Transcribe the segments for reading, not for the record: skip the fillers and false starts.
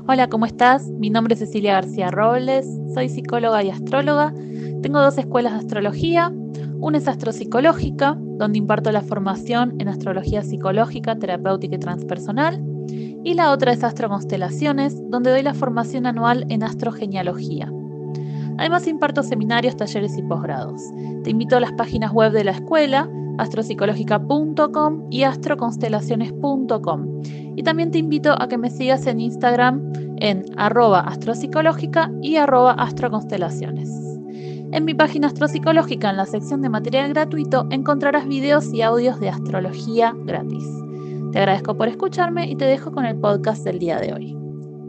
Hola, ¿cómo estás? Mi nombre es Cecilia García Robles, soy psicóloga y astróloga. Tengo dos escuelas de astrología. Una es astropsicológica, donde imparto la formación en astrología psicológica, terapéutica y transpersonal. Y la otra es astroconstelaciones, donde doy la formación anual en astrogenealogía. Además imparto seminarios, talleres y posgrados. Te invito a las páginas web de la escuela, astropsicológica.com y astroconstelaciones.com. Y también te invito a que me sigas en Instagram en @astropsicológica y @astroconstelaciones. En mi página Astropsicológica, en la sección de material gratuito, encontrarás videos y audios de astrología gratis. Te agradezco por escucharme y te dejo con el podcast del día de hoy.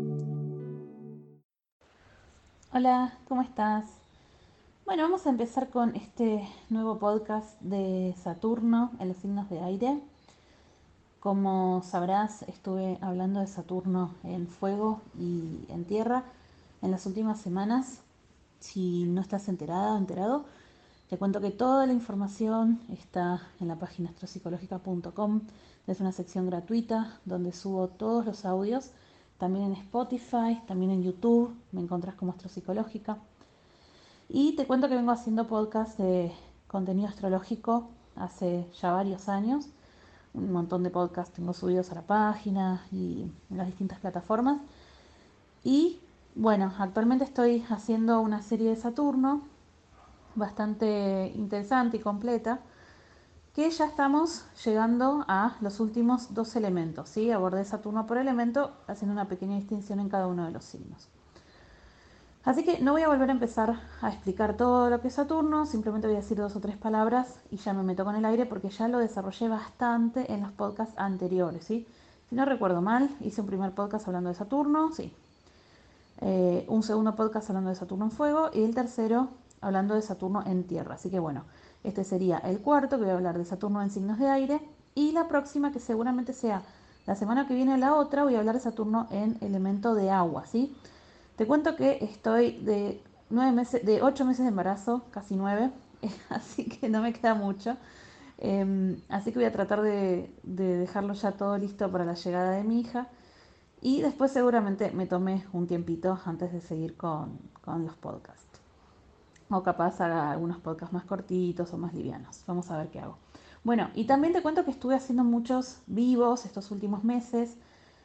Hola, ¿cómo estás? Bueno, vamos a empezar con este nuevo podcast de Saturno en los signos de aire. Como sabrás, estuve hablando de Saturno en fuego y en tierra en las últimas semanas. Si no estás enterada o enterado, te cuento que toda la información está en la página astropsicológica.com. Es una sección gratuita donde subo todos los audios, también en Spotify, también en YouTube, me encontrás como Astropsicológica. Y te cuento que vengo haciendo podcast de contenido astrológico hace ya varios años. Un montón de podcasts tengo subidos a la página y en las distintas plataformas. Y bueno, actualmente estoy haciendo una serie de Saturno bastante interesante y completa, que ya estamos llegando a los últimos dos elementos, ¿sí? Abordé Saturno por elemento, haciendo una pequeña distinción en cada uno de los signos. Así que no voy a volver a empezar a explicar todo lo que es Saturno, simplemente voy a decir dos o tres palabras y ya me meto con el aire porque ya lo desarrollé bastante en los podcasts anteriores, ¿sí? Si no recuerdo mal, hice un primer podcast hablando de Saturno, sí. Un segundo podcast hablando de Saturno en fuego y el tercero hablando de Saturno en tierra. Así que bueno, este sería el cuarto, que voy a hablar de Saturno en signos de aire, y la próxima, que seguramente sea la semana que viene o la otra, voy a hablar de Saturno en elemento de agua, ¿sí? Te cuento que estoy de 9 meses, de 8 meses de embarazo, casi 9, así que no me queda mucho. Así que voy a tratar de dejarlo ya todo listo para la llegada de mi hija. Y después seguramente me tome un tiempito antes de seguir con los podcasts. O capaz haga algunos podcasts más cortitos o más livianos. Vamos a ver qué hago. Bueno, y también te cuento que estuve haciendo muchos vivos estos últimos meses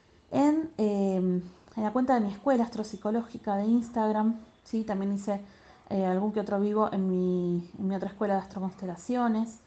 en la cuenta de mi escuela astropsicológica de Instagram. ¿Sí? También hice algún que otro vivo en mi otra escuela de astroconstelaciones.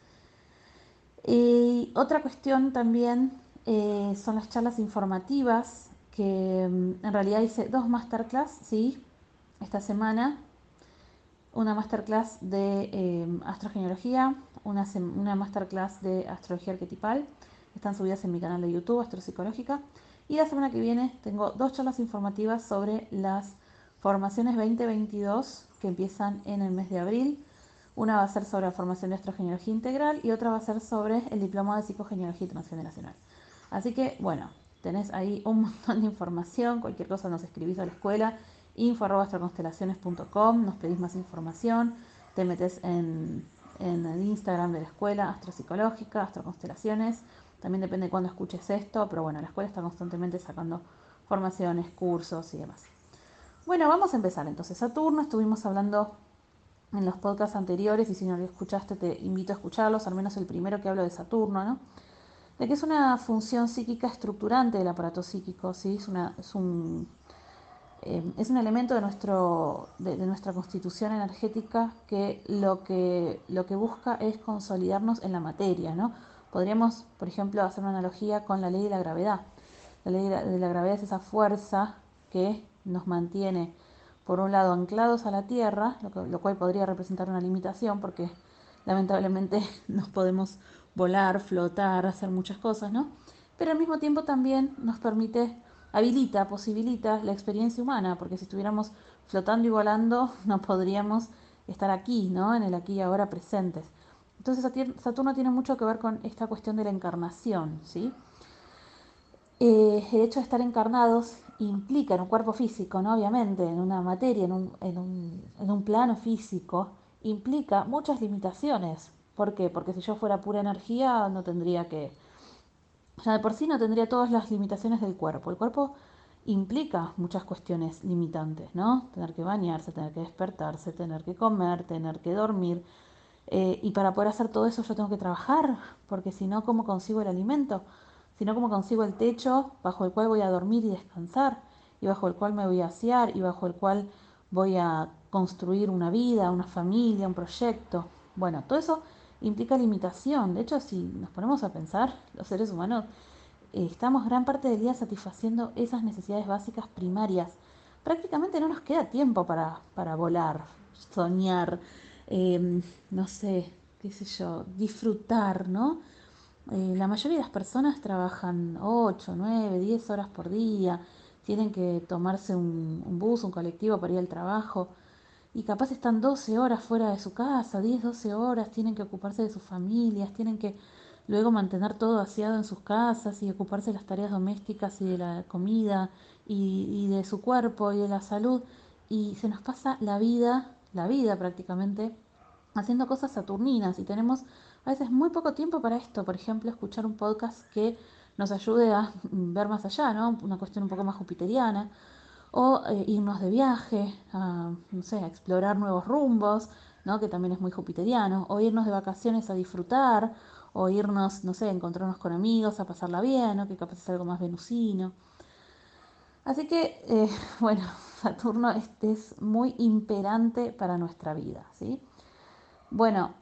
Y otra cuestión también son las charlas informativas, que en realidad hice dos masterclass, ¿sí? Esta semana, una masterclass de astrogenealogía, una masterclass de astrología arquetipal, están subidas en mi canal de YouTube, Astropsicológica, y la semana que viene tengo dos charlas informativas sobre las formaciones 2022 que empiezan en el mes de abril. Una va a ser sobre la formación de astrogenealogía integral y otra va a ser sobre el diplomado de psicogenealogía transgeneracional. Así que, bueno, tenés ahí un montón de información. Cualquier cosa nos escribís a la escuela, info@astroconstelaciones.com, nos pedís más información, te metes en el Instagram de la escuela, Astropsicológica, Astroconstelaciones. También depende de cuándo escuches esto, pero bueno, la escuela está constantemente sacando formaciones, cursos y demás. Bueno, vamos a empezar entonces. Saturno, estuvimos hablando en los podcasts anteriores, y si no lo escuchaste te invito a escucharlos, al menos el primero que hablo de Saturno, ¿no? De que es una función psíquica estructurante del aparato psíquico, ¿sí? Es un elemento de nuestra constitución energética que lo que busca es consolidarnos en la materia, ¿no? Podríamos, por ejemplo, hacer una analogía con la ley de la gravedad. La ley de la gravedad es esa fuerza que nos mantiene, por un lado, anclados a la Tierra, lo cual podría representar una limitación porque lamentablemente no podemos volar, flotar, hacer muchas cosas, ¿no? Pero al mismo tiempo también nos permite, habilita, posibilita la experiencia humana, porque si estuviéramos flotando y volando no podríamos estar aquí, ¿no? En el aquí y ahora presentes. Entonces Saturno tiene mucho que ver con esta cuestión de la encarnación, ¿sí? El hecho de estar encarnados implica en un cuerpo físico, ¿no? Obviamente, en una materia, en un plano físico, implica muchas limitaciones. ¿Por qué? Porque si yo fuera pura energía, no tendría que, ya de por sí no tendría todas las limitaciones del cuerpo. El cuerpo implica muchas cuestiones limitantes, ¿no? Tener que bañarse, tener que despertarse, tener que comer, tener que dormir. Y para poder hacer todo eso yo tengo que trabajar, porque si no, ¿cómo consigo el alimento? Si no, ¿cómo consigo el techo bajo el cual voy a dormir y descansar? Y bajo el cual me voy a asear, y bajo el cual voy a construir una vida, una familia, un proyecto. Bueno, todo eso implica limitación. De hecho, si nos ponemos a pensar, los seres humanos estamos gran parte del día satisfaciendo esas necesidades básicas primarias. Prácticamente no nos queda tiempo para volar, soñar, no sé, qué sé yo, disfrutar, ¿no? La mayoría de las personas trabajan 8, 9, 10 horas por día, tienen que tomarse un bus, un colectivo para ir al trabajo y capaz están 12 horas fuera de su casa, 10, 12 horas, tienen que ocuparse de sus familias, tienen que luego mantener todo aseado en sus casas y ocuparse de las tareas domésticas y de la comida y de su cuerpo y de la salud. Y se nos pasa la vida prácticamente, haciendo cosas saturninas y tenemos a veces muy poco tiempo para esto. Por ejemplo, escuchar un podcast que nos ayude a ver más allá, ¿no? Una cuestión un poco más jupiteriana o irnos de viaje, a, no sé, a explorar nuevos rumbos, ¿no? Que también es muy jupiteriano, o irnos de vacaciones a disfrutar, o irnos, no sé, a encontrarnos con amigos, a pasarla bien, ¿no? Que capaz es algo más venusino. Así que, bueno, Saturno este es muy imperante para nuestra vida, ¿sí? Bueno,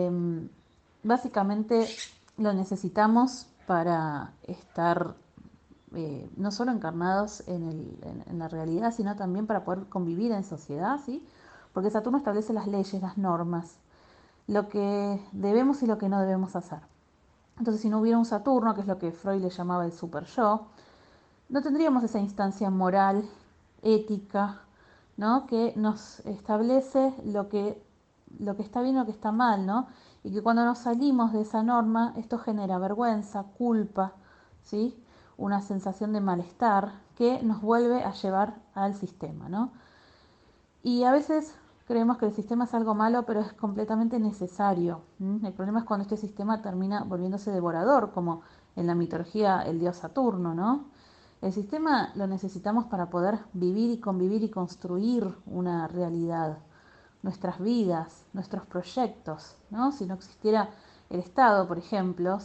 básicamente lo necesitamos para estar no solo encarnados en la realidad, sino también para poder convivir en sociedad, ¿sí? Porque Saturno establece las leyes, las normas, lo que debemos y lo que no debemos hacer. Entonces, si no hubiera un Saturno, que es lo que Freud le llamaba el super yo, no tendríamos esa instancia moral, ética, ¿no? Que nos establece lo que está bien y lo que está mal, ¿no? Y que cuando nos salimos de esa norma, esto genera vergüenza, culpa, ¿sí? Una sensación de malestar que nos vuelve a llevar al sistema, ¿no? Y a veces creemos que el sistema es algo malo, pero es completamente necesario. El problema es cuando este sistema termina volviéndose devorador, como en la mitología el dios Saturno, ¿no? El sistema lo necesitamos para poder vivir y convivir y construir una realidad, nuestras vidas, nuestros proyectos, ¿no? Si no existiera el Estado, por ejemplo,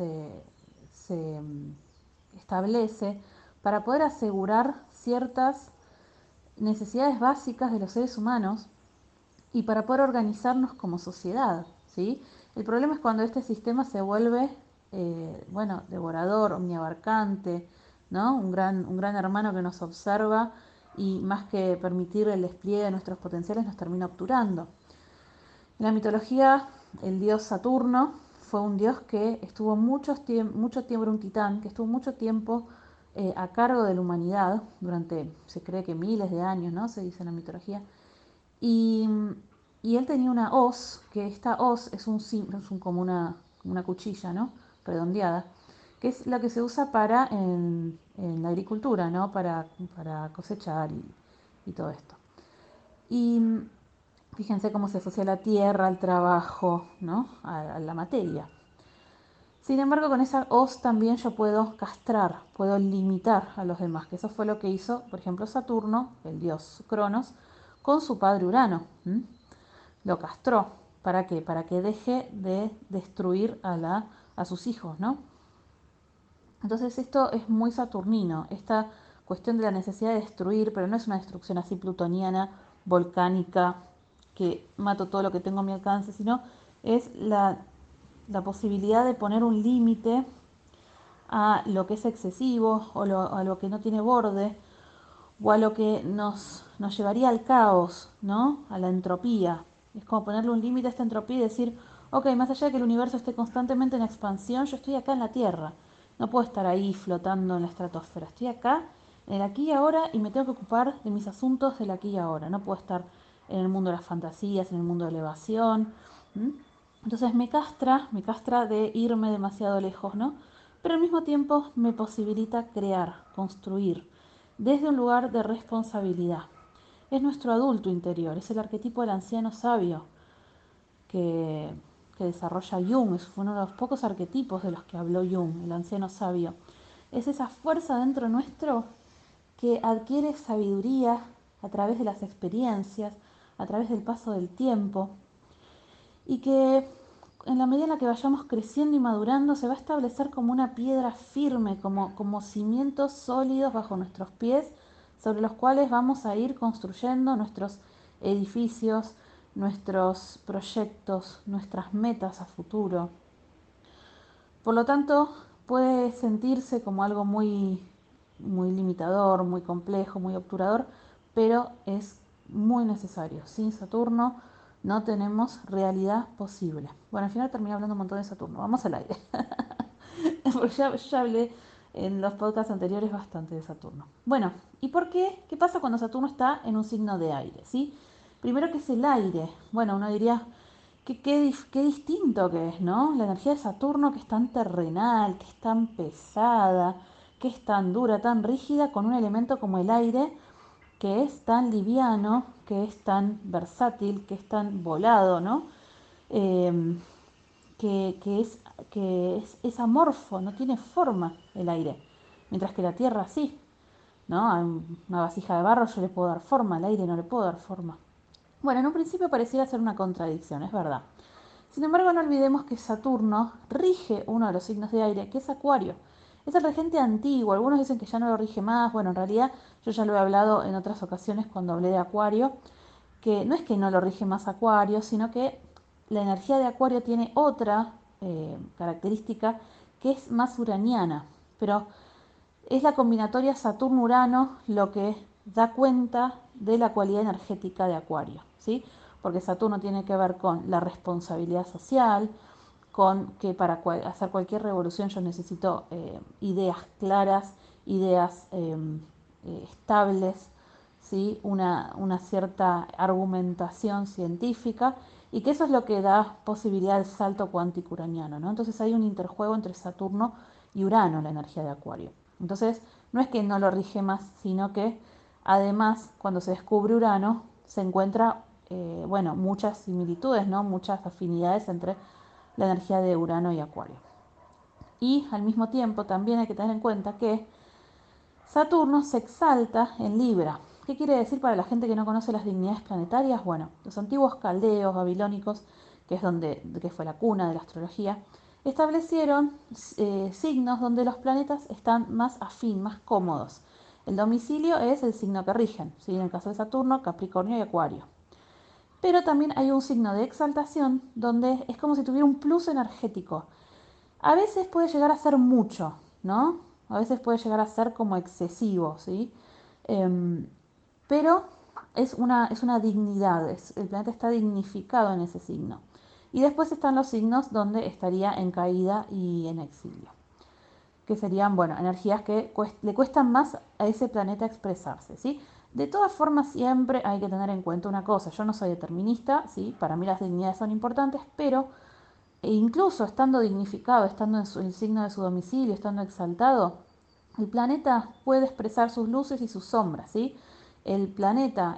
se establece para poder asegurar ciertas necesidades básicas de los seres humanos y para poder organizarnos como sociedad, ¿sí? El problema es cuando este sistema se vuelve, bueno, devorador, omniabarcante, ¿no? Un gran hermano que nos observa y más que permitir el despliegue de nuestros potenciales nos termina obturando. En la mitología, el dios Saturno fue un dios que estuvo mucho tiempo, era un titán, que estuvo mucho tiempo a cargo de la humanidad durante, se cree que miles de años, ¿no? Se dice en la mitología. Y, y él tenía una hoz, que esta hoz como una cuchilla, ¿no? Redondeada, que es la que se usa en la agricultura, ¿no? Para cosechar y todo esto. Y fíjense cómo se asocia la tierra al trabajo, ¿no? A la materia. Sin embargo, con esa hoz también yo puedo castrar, puedo limitar a los demás, que eso fue lo que hizo, por ejemplo, Saturno, el dios Cronos, con su padre Urano. Lo castró. ¿Para qué? Para que deje de destruir a sus hijos, ¿no? Entonces esto es muy saturnino, esta cuestión de la necesidad de destruir, pero no es una destrucción así plutoniana, volcánica, que mato todo lo que tengo a mi alcance, sino es la posibilidad de poner un límite a lo que es excesivo a lo que no tiene borde o a lo que nos llevaría al caos, ¿no? A la entropía. Es como ponerle un límite a esta entropía y decir, ok, más allá de que el universo esté constantemente en expansión, yo estoy acá en la Tierra. No puedo estar ahí flotando en la estratosfera. Estoy acá, en el aquí y ahora, y me tengo que ocupar de mis asuntos del aquí y ahora. No puedo estar en el mundo de las fantasías, en el mundo de elevación. ¿Mm? Entonces me castra de irme demasiado lejos, ¿no? Pero al mismo tiempo me posibilita crear, construir, desde un lugar de responsabilidad. Es nuestro adulto interior, es el arquetipo del anciano sabio que, que desarrolla Jung, fue uno de los pocos arquetipos de los que habló Jung, el anciano sabio. Es esa fuerza dentro nuestro que adquiere sabiduría a través de las experiencias, a través del paso del tiempo, y que en la medida en la que vayamos creciendo y madurando se va a establecer como una piedra firme, como cimientos sólidos bajo nuestros pies, sobre los cuales vamos a ir construyendo nuestros edificios, nuestros proyectos, nuestras metas a futuro. Por lo tanto, puede sentirse como algo muy limitador, muy complejo, muy obturador, pero es muy necesario. Sin Saturno no tenemos realidad posible. Bueno, al final terminé hablando un montón de Saturno. Vamos al aire. Porque ya hablé en los podcasts anteriores bastante de Saturno. Bueno, ¿y por qué? ¿Qué pasa cuando Saturno está en un signo de aire? ¿Sí? Primero, ¿qué es el aire? Bueno, uno diría, qué distinto que es, ¿no? La energía de Saturno, que es tan terrenal, que es tan pesada, que es tan dura, tan rígida, con un elemento como el aire, que es tan liviano, que es tan versátil, que es tan volado, ¿no? Eh, que, que, es, es amorfo, no tiene forma el aire, mientras que la tierra sí, ¿no? A una vasija de barro yo le puedo dar forma, al aire no le puedo dar forma. Bueno, en un principio pareciera ser una contradicción, es verdad. Sin embargo, no olvidemos que Saturno rige uno de los signos de aire, que es Acuario. Es el regente antiguo, algunos dicen que ya no lo rige más, bueno, en realidad yo ya lo he hablado en otras ocasiones cuando hablé de Acuario, que no es que no lo rige más Acuario, sino que la energía de Acuario tiene otra característica que es más uraniana, pero es la combinatoria Saturno-Urano lo que da cuenta de la cualidad energética de Acuario, ¿sí? Porque Saturno tiene que ver con la responsabilidad social, con que para hacer cualquier revolución yo necesito ideas claras, ideas estables, ¿sí? Una cierta argumentación científica, y que eso es lo que da posibilidad al salto cuántico uraniano, ¿no? Entonces hay un interjuego entre Saturno y Urano, la energía de Acuario. Entonces no es que no lo rige más, sino que además cuando se descubre Urano se encuentra, bueno, muchas similitudes, ¿no? Muchas afinidades entre la energía de Urano y Acuario. Y al mismo tiempo también hay que tener en cuenta que Saturno se exalta en Libra. ¿Qué quiere decir para la gente que no conoce las dignidades planetarias? Bueno, los antiguos caldeos babilónicos, que fue la cuna de la astrología, establecieron signos donde los planetas están más afín, más cómodos. El domicilio es el signo que rigen, ¿sí? En el caso de Saturno, Capricornio y Acuario. Pero también hay un signo de exaltación donde es como si tuviera un plus energético. A veces puede llegar a ser mucho, ¿no? A veces puede llegar a ser como excesivo, ¿sí? Em, pero es una dignidad, el planeta está dignificado en ese signo. Y después están los signos donde estaría en caída y en exilio, que serían, bueno, energías que le cuestan más a ese planeta expresarse, ¿sí? De todas formas, siempre hay que tener en cuenta una cosa, yo no soy determinista, ¿sí? Para mí las dignidades son importantes, pero incluso estando dignificado, estando en el signo de su domicilio, estando exaltado, el planeta puede expresar sus luces y sus sombras, ¿sí? El planeta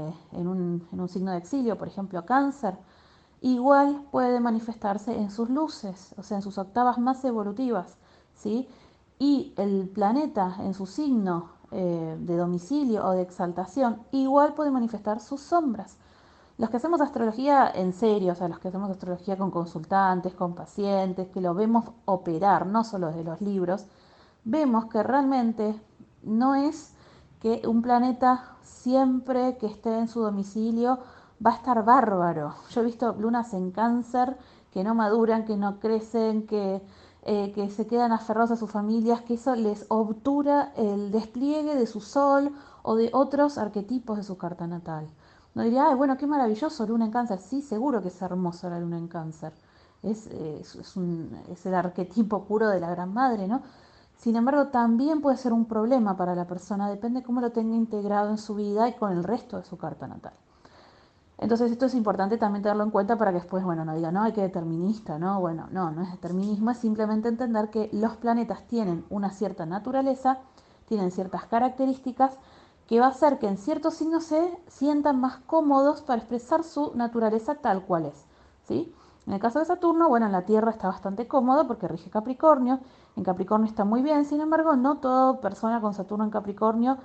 en un signo de exilio, por ejemplo Cáncer, igual puede manifestarse en sus luces, o sea, en sus octavas más evolutivas, ¿sí? Y el planeta en su signo de domicilio o de exaltación, igual puede manifestar sus sombras. Los que hacemos astrología en serio, o sea, los que hacemos astrología con consultantes, con pacientes, que lo vemos operar, no solo desde los libros, vemos que realmente no es que un planeta siempre que esté en su domicilio va a estar bárbaro. Yo he visto lunas en Cáncer que no maduran, que no crecen, que se quedan aferrados a sus familias, que eso les obtura el despliegue de su sol o de otros arquetipos de su carta natal. No diría, ay, bueno, qué maravilloso, luna en Cáncer. Sí, seguro que es hermoso la luna en Cáncer. Es el arquetipo puro de la gran madre, ¿no? Sin embargo, también puede ser un problema para la persona, depende cómo lo tenga integrado en su vida y con el resto de su carta natal. Entonces esto es importante también tenerlo en cuenta para que después, bueno, no diga, no, hay que determinista, ¿no? Bueno, no es determinismo, es simplemente entender que los planetas tienen una cierta naturaleza, tienen ciertas características que va a hacer que en ciertos signos se sientan más cómodos para expresar su naturaleza tal cual es, ¿sí? En el caso de Saturno, bueno, en la Tierra está bastante cómodo porque rige Capricornio, en Capricornio está muy bien, sin embargo, no toda persona con Saturno en Capricornio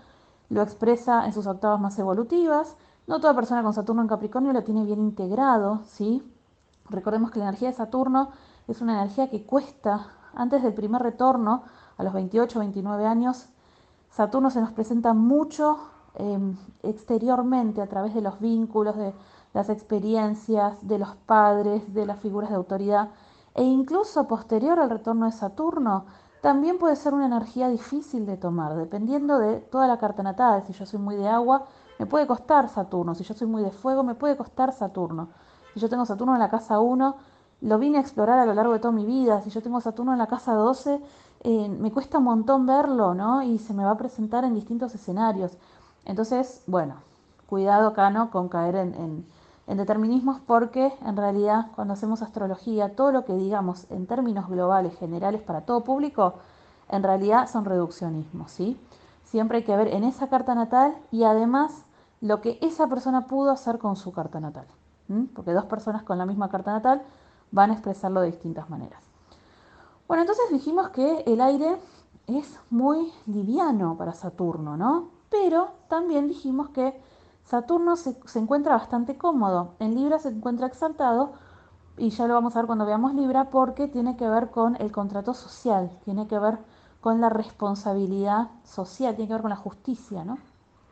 lo expresa en sus octavas más evolutivas. No toda persona con Saturno en Capricornio lo tiene bien integrado, ¿sí? Recordemos que la energía de Saturno es una energía que cuesta, antes del primer retorno, a los 28 o 29 años, Saturno se nos presenta mucho exteriormente a través de los vínculos, de las experiencias, de los padres, de las figuras de autoridad, e incluso posterior al retorno de Saturno, también puede ser una energía difícil de tomar, dependiendo de toda la carta natal. Si yo soy muy de agua, me puede costar Saturno. Si yo soy muy de fuego, me puede costar Saturno. Si yo tengo Saturno en la casa 1, lo vine a explorar a lo largo de toda mi vida. Si yo tengo Saturno en la casa 12, me cuesta un montón verlo, ¿no? Y se me va a presentar en distintos escenarios. Entonces, bueno, cuidado acá, ¿no? Con caer en determinismos, porque en realidad cuando hacemos astrología, todo lo que digamos en términos globales, generales para todo público, en realidad son reduccionismos, ¿sí? Siempre hay que ver en esa carta natal y además lo que esa persona pudo hacer con su carta natal. Porque dos personas con la misma carta natal van a expresarlo de distintas maneras. Bueno, entonces dijimos que el aire es muy liviano para Saturno, ¿no? Pero también dijimos que Saturno se encuentra bastante cómodo. En Libra se encuentra exaltado, y ya lo vamos a ver cuando veamos Libra, porque tiene que ver con el contrato social, tiene que ver con la responsabilidad social, tiene que ver con la justicia, ¿no?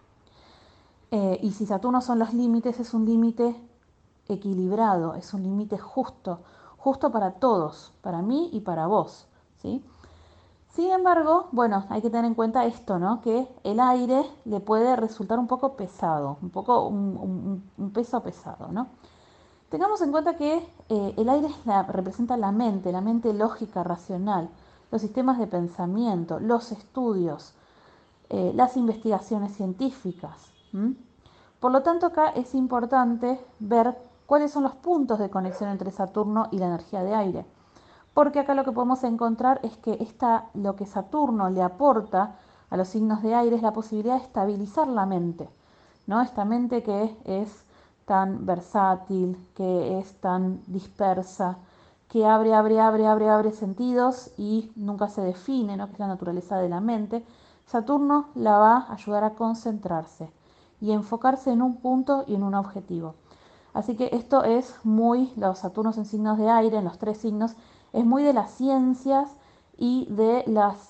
Y si Saturno son los límites, es un límite equilibrado, es un límite justo, justo para todos, para mí y para vos, ¿sí? Sin embargo, bueno, hay que tener en cuenta esto, ¿no? Que el aire le puede resultar un poco pesado, un poco un peso pesado, ¿no? Tengamos en cuenta que el aire representa la mente lógica, racional, los sistemas de pensamiento, los estudios, las investigaciones científicas. Por lo tanto, acá es importante ver cuáles son los puntos de conexión entre Saturno y la energía de aire. Porque acá lo que podemos encontrar es que lo que Saturno le aporta a los signos de aire es la posibilidad de estabilizar la mente, ¿no? Esta mente que es tan versátil, que es tan dispersa, que abre sentidos y nunca se define, ¿no? Que es la naturaleza de la mente. Saturno la va a ayudar a concentrarse y enfocarse en un punto y en un objetivo. Así que esto es muy, los Saturnos en signos de aire, en los tres signos, es muy de las ciencias y de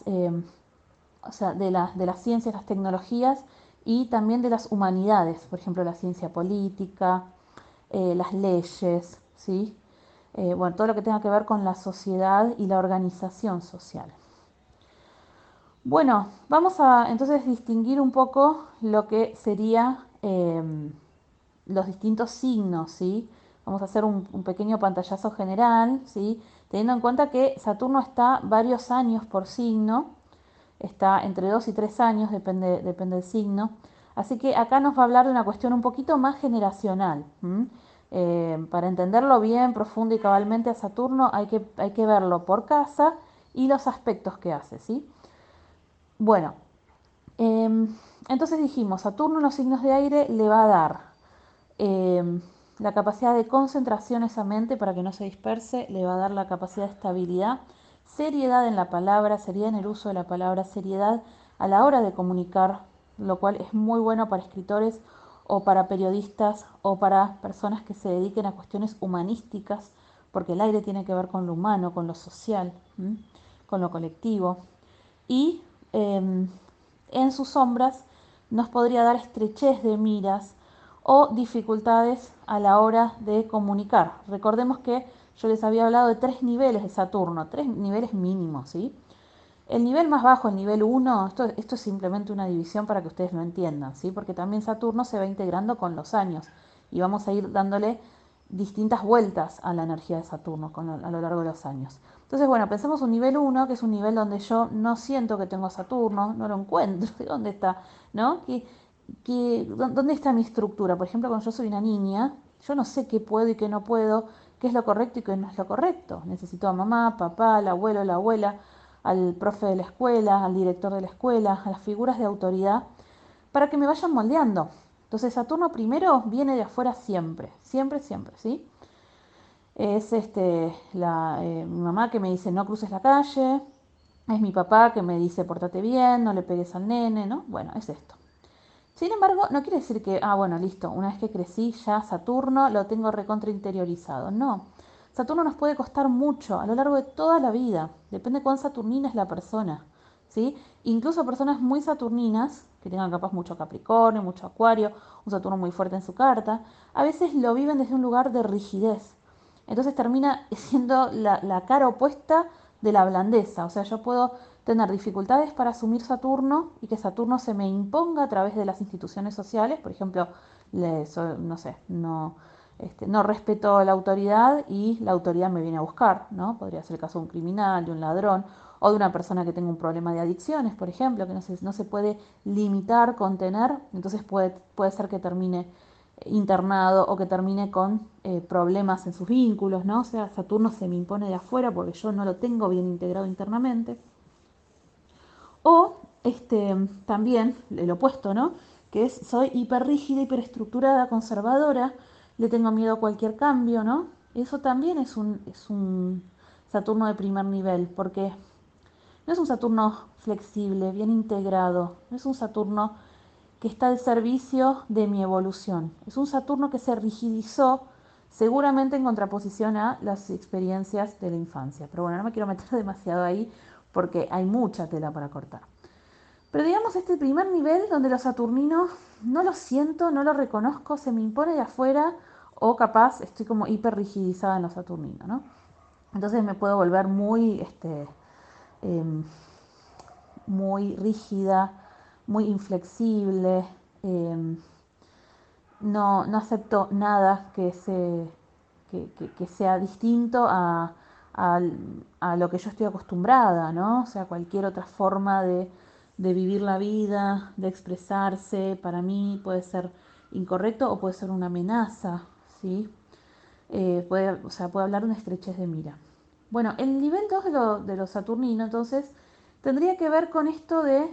de las ciencias, las tecnologías y también de las humanidades, por ejemplo, la ciencia política, las leyes, ¿sí? Bueno, todo lo que tenga que ver con la sociedad y la organización social. Bueno, vamos a entonces distinguir un poco lo que sería los distintos signos, ¿sí? Vamos a hacer un pequeño pantallazo general, ¿sí? Teniendo en cuenta que Saturno está varios años por signo, está entre 2 y 3 años, depende del signo. Así que acá nos va a hablar de una cuestión un poquito más generacional. Para entenderlo bien, profundo y cabalmente a Saturno hay que verlo por casa y los aspectos que hace, ¿sí? Bueno, entonces dijimos, Saturno en los signos de aire le va a dar eh, la capacidad de concentración a esa mente para que no se disperse, le va a dar la capacidad de estabilidad, seriedad en la palabra, seriedad en el uso de la palabra, seriedad a la hora de comunicar, lo cual es muy bueno para escritores o para periodistas o para personas que se dediquen a cuestiones humanísticas, porque el aire tiene que ver con lo humano, con lo social, con lo colectivo. Y en sus sombras nos podría dar estrechez de miras o dificultades a la hora de comunicar. Recordemos que yo les había hablado de tres niveles de Saturno, tres niveles mínimos, ¿sí? El nivel más bajo, el nivel 1, esto es simplemente una división para que ustedes lo entiendan, ¿sí? Porque también Saturno se va integrando con los años y vamos a ir dándole distintas vueltas a la energía de Saturno a lo largo de los años. Entonces, bueno, pensemos un nivel 1, que es un nivel donde yo no siento que tengo Saturno, no lo encuentro, ¿dónde está? ¿No? ¿Dónde está mi estructura? Por ejemplo, cuando yo soy una niña, yo no sé qué puedo y qué no puedo, qué es lo correcto y qué no es lo correcto. Necesito a mamá, papá, al abuelo, la abuela, al profe de la escuela, al director de la escuela, a las figuras de autoridad, para que me vayan moldeando. Entonces Saturno primero viene de afuera siempre, siempre, siempre, ¿sí? Es mi mamá que me dice no cruces la calle, es mi papá que me dice portate bien, no le pegues al nene, ¿no? Bueno, es esto. Sin embargo, no quiere decir que, bueno, listo, una vez que crecí ya Saturno lo tengo recontra interiorizado. No, Saturno nos puede costar mucho a lo largo de toda la vida. Depende cuán saturnina es la persona, ¿sí? Incluso personas muy saturninas, que tengan capaz mucho Capricornio, mucho Acuario, un Saturno muy fuerte en su carta, a veces lo viven desde un lugar de rigidez. Entonces termina siendo la cara opuesta de la blandeza. O sea, yo puedo tener dificultades para asumir Saturno y que Saturno se me imponga a través de las instituciones sociales. Por ejemplo, no sé, no respeto la autoridad y la autoridad me viene a buscar, ¿no? Podría ser el caso de un criminal, de un ladrón o de una persona que tenga un problema de adicciones, por ejemplo, que no se puede limitar, contener, entonces puede ser que termine internado o que termine con problemas en sus vínculos, ¿no? O sea, Saturno se me impone de afuera porque yo no lo tengo bien integrado internamente. O también el opuesto, ¿no? Que es soy hiperrígida, hiperestructurada, conservadora, le tengo miedo a cualquier cambio, ¿no? Eso también es un Saturno de primer nivel, porque no es un Saturno flexible, bien integrado, no es un Saturno que está al servicio de mi evolución. Es un Saturno que se rigidizó seguramente en contraposición a las experiencias de la infancia. Pero bueno, no me quiero meter demasiado ahí porque hay mucha tela para cortar. Pero digamos este primer nivel donde los saturninos no lo siento, no lo reconozco, se me impone de afuera o capaz estoy como hiper rigidizada en los saturninos, ¿no? Entonces me puedo volver eh, muy rígida, muy inflexible, eh, no acepto nada que sea distinto a, a lo que yo estoy acostumbrada, ¿no? O sea, cualquier otra forma de vivir la vida, de expresarse, para mí puede ser incorrecto o puede ser una amenaza, ¿sí? O sea, puede hablar de una estrechez de mira. Bueno, el nivel 2 de los Saturnino, entonces, tendría que ver con esto de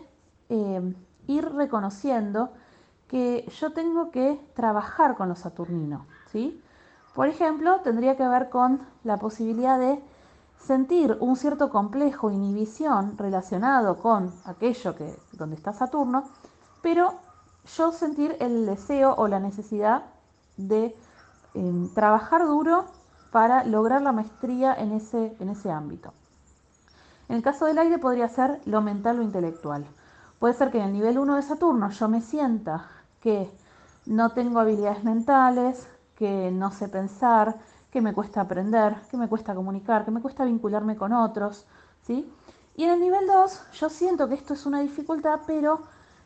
ir reconociendo que yo tengo que trabajar con los Saturninos, ¿sí? Por ejemplo, tendría que ver con la posibilidad de sentir un cierto complejo, inhibición relacionado con aquello donde está Saturno, pero yo sentir el deseo o la necesidad de trabajar duro para lograr la maestría en ese ámbito. En el caso del aire podría ser lo mental o intelectual. Puede ser que en el nivel 1 de Saturno yo me sienta que no tengo habilidades mentales, que no sé pensar, que me cuesta aprender, que me cuesta comunicar, que me cuesta vincularme con otros, ¿sí? Y en el nivel 2 yo siento que esto es una dificultad, pero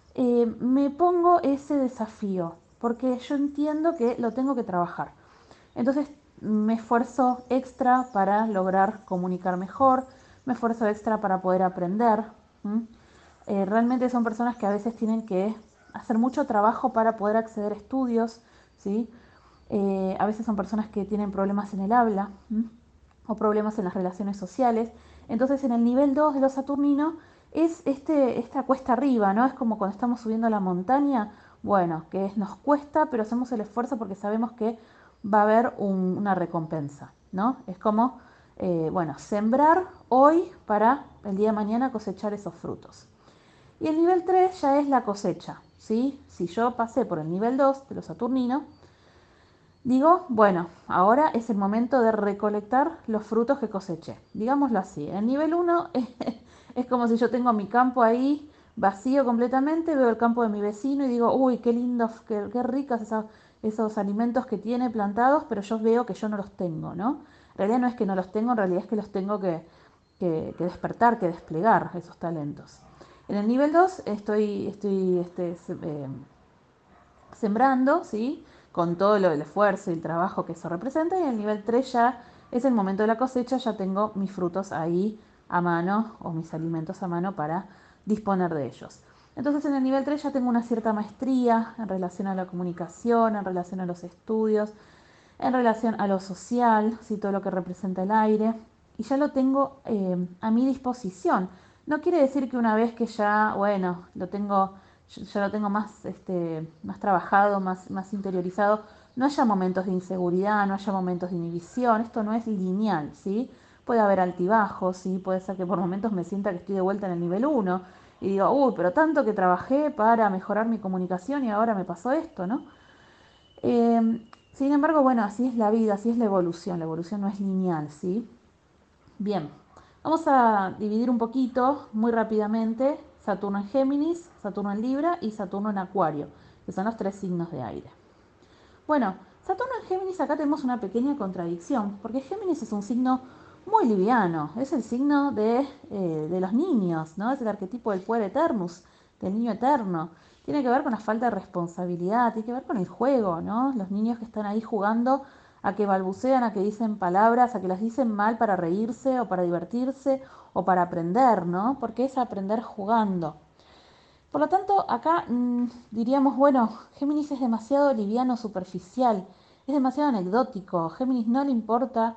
me pongo ese desafío, porque yo entiendo que lo tengo que trabajar. Entonces me esfuerzo extra para lograr comunicar mejor, me esfuerzo extra para poder aprender. Realmente son personas que a veces tienen que hacer mucho trabajo para poder acceder a estudios, ¿sí? A veces son personas que tienen problemas en el habla o problemas en las relaciones sociales. Entonces en el nivel 2 de los saturninos es esta cuesta arriba, ¿no? Es como cuando estamos subiendo la montaña, bueno, nos cuesta, pero hacemos el esfuerzo porque sabemos que va a haber una recompensa, ¿no? Es como, bueno, sembrar hoy para el día de mañana cosechar esos frutos. Y el nivel 3 ya es la cosecha, ¿sí? Si yo pasé por el nivel 2 de los saturninos, digo, bueno, ahora es el momento de recolectar los frutos que coseché. Digámoslo así. En el nivel 1 es como si yo tengo mi campo ahí vacío completamente, veo el campo de mi vecino y digo, uy, qué lindos, qué ricos esos alimentos que tiene plantados, pero yo veo que yo no los tengo, ¿no? En realidad no es que no los tengo, en realidad es que los tengo que despertar, que desplegar esos talentos. En el nivel 2 estoy sembrando, ¿sí? Con todo el esfuerzo y el trabajo que eso representa. Y en el nivel 3 ya es el momento de la cosecha, ya tengo mis frutos ahí a mano o mis alimentos a mano para disponer de ellos. Entonces en el nivel 3 ya tengo una cierta maestría en relación a la comunicación, en relación a los estudios, en relación a lo social, ¿sí? Todo lo que representa el aire. Y ya lo tengo a mi disposición. No quiere decir que una vez que ya, bueno, ya lo tengo más trabajado, más interiorizado, no haya momentos de inseguridad, no haya momentos de inhibición. Esto no es lineal, ¿sí? Puede haber altibajos, ¿sí? Puede ser que por momentos me sienta que estoy de vuelta en el nivel 1 y digo, uy, pero tanto que trabajé para mejorar mi comunicación y ahora me pasó esto, ¿no? Sin embargo, bueno, así es la vida, así es la evolución no es lineal, ¿sí? Bien, vamos a dividir un poquito, muy rápidamente, Saturno en Géminis, Saturno en Libra y Saturno en Acuario, que son los tres signos de aire. Bueno, Saturno en Géminis acá tenemos una pequeña contradicción, porque Géminis es un signo muy liviano, es el signo de los niños, ¿no? Es el arquetipo del puer eternus, del niño eterno. Tiene que ver con la falta de responsabilidad, tiene que ver con el juego, ¿no? Los niños que están ahí jugando a que balbucean, a que dicen palabras, a que las dicen mal para reírse o para divertirse o para aprender, ¿no? Porque es aprender jugando. Por lo tanto, acá diríamos, bueno, Géminis es demasiado liviano, superficial, es demasiado anecdótico. Géminis no le importa